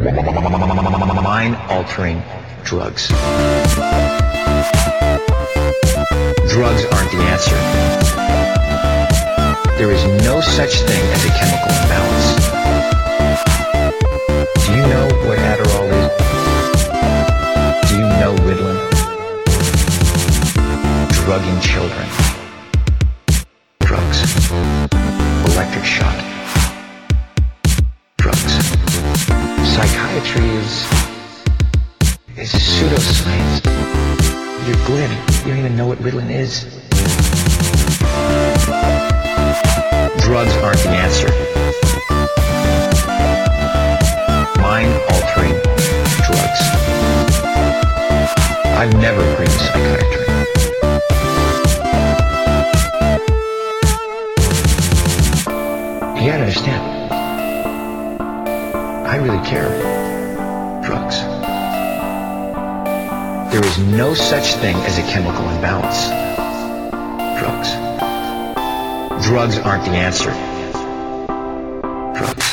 Mind-altering drugs. Drugs aren't the answer. There is no such thing as a chemical imbalance. Do you know what Adderall is? Do you know Ritalin? Drugging children. Drugs. Electric shock. Drugs. Psychiatry is pseudoscience. You're glib. You don't even know what Ritalin is. Drugs aren't the answer. Mind-altering drugs. I've never agreed with psychiatry. You gotta understand, I really care. Drugs. There is no such thing as a chemical imbalance. Drugs. Drugs aren't the answer. Drugs.